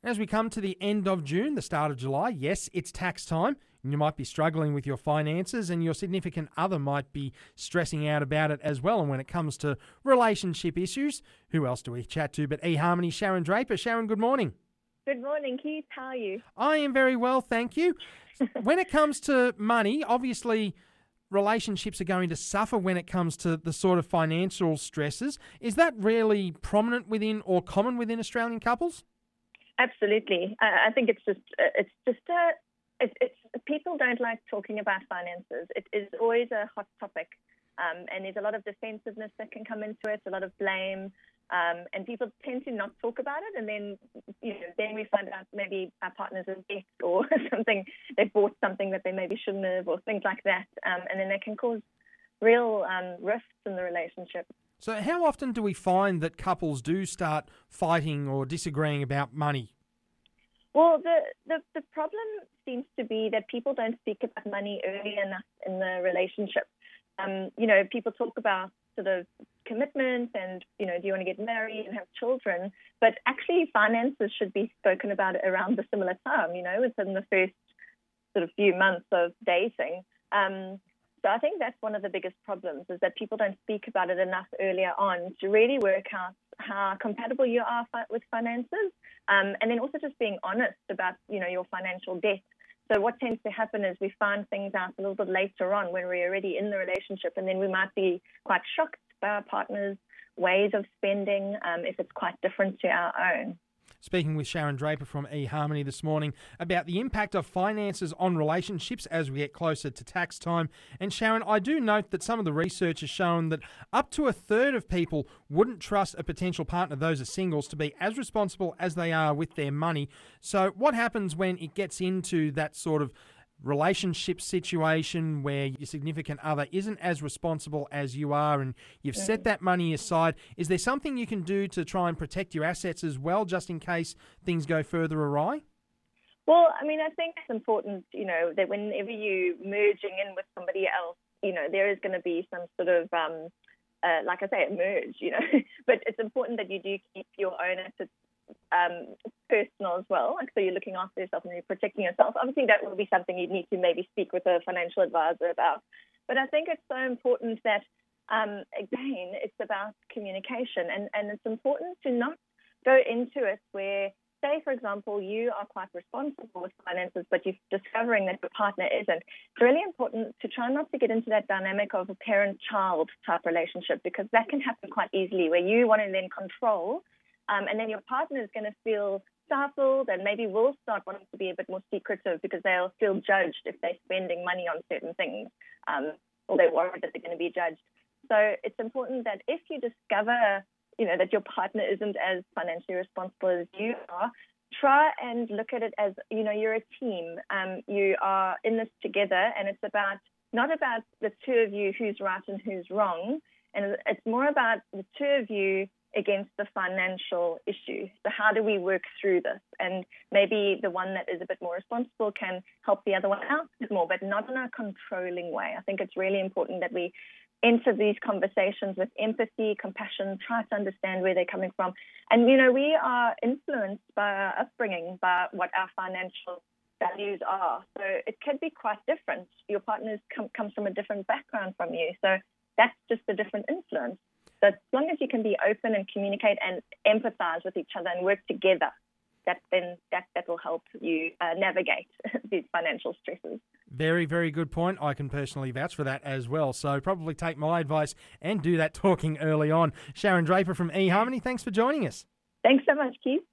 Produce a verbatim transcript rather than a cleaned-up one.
As we come to the end of June, the start of July, yes, it's tax time. And you might be struggling with your finances and your significant other might be stressing out about it as well. And when it comes to relationship issues, who else do we chat to but eHarmony, Sharon Draper. Sharon, good morning. Good morning, Keith. How are you? I am very well, thank you. When it comes to money, obviously relationships are going to suffer when it comes to the sort of financial stresses. Is that really prominent within or common within Australian couples? Absolutely. I, I think it's just it's just a it's, it's people don't like talking about finances. It is always a hot topic, um, and there's a lot of defensiveness that can come into it, a lot of blame, um, and people tend to not talk about it. And then you know then we find out maybe our partner's in debt or something. They bought something that they maybe shouldn't have, or things like that, um, and then they can cause real um, rifts in the relationship. So how often do we find that couples do start fighting or disagreeing about money? Well, the, the, the problem seems to be that people don't speak about money early enough in the relationship. Um, you know, people talk about sort of commitment and, you know, do you want to get married and have children? But actually finances should be spoken about around the similar time, you know, within the first sort of few months of dating. Um, So I think that's one of the biggest problems, is that people don't speak about it enough earlier on to really work out how compatible you are fi- with finances, um, and then also just being honest about, you know, your financial debt. So what tends to happen is we find things out a little bit later on when we're already in the relationship, and then we might be quite shocked by our partner's ways of spending um, if it's quite different to our own. Speaking with Sharon Draper from eHarmony this morning about the impact of finances on relationships as we get closer to tax time. And Sharon, I do note that some of the research has shown that up to a third of people wouldn't trust a potential partner, those are singles, to be as responsible as they are with their money. So what happens when it gets into that sort of relationship situation where your significant other isn't as responsible as you are and you've mm. set that money aside? Is there something you can do to try and protect your assets as well, just in case things go further awry? Well, I mean, I think it's important, you know, that whenever you merging in with somebody else, you know, there is going to be some sort of, um, uh, like I say, a merge, you know, but it's important that you do keep your own assets Um, personal as well, like, so you're looking after yourself and you're protecting yourself. Obviously, that will be something you'd need to maybe speak with a financial advisor about. But I think it's so important that, um, again, it's about communication, and, and it's important to not go into it where, say, for example, you are quite responsible with finances, but you're discovering that your partner isn't. It's really important to try not to get into that dynamic of a parent-child type relationship, because that can happen quite easily, where you want to then control. Um, and then your partner is going to feel stifled and maybe will start wanting to be a bit more secretive because they'll feel judged if they're spending money on certain things, um, or they're worried that they're going to be judged. So it's important that if you discover, you know, that your partner isn't as financially responsible as you are, try and look at it as, you know, you're a team. Um, you are in this together, and it's about not about the two of you who's right and who's wrong, and it's more about the two of you against the financial issue. So how do we work through this? And maybe the one that is a bit more responsible can help the other one out a bit more, but not in a controlling way. I think it's really important that we enter these conversations with empathy, compassion, try to understand where they're coming from. And, you know, we are influenced by our upbringing, by what our financial values are. So it could be quite different. Your partner come, comes from a different background from you. So that's just a different influence. So as long as you can be open and communicate and empathize with each other and work together, that then that, that will help you uh, navigate these financial stresses. Very, very good point. I can personally vouch for that as well. So probably take my advice and do that talking early on. Sharon Draper from eHarmony, thanks for joining us. Thanks so much, Keith.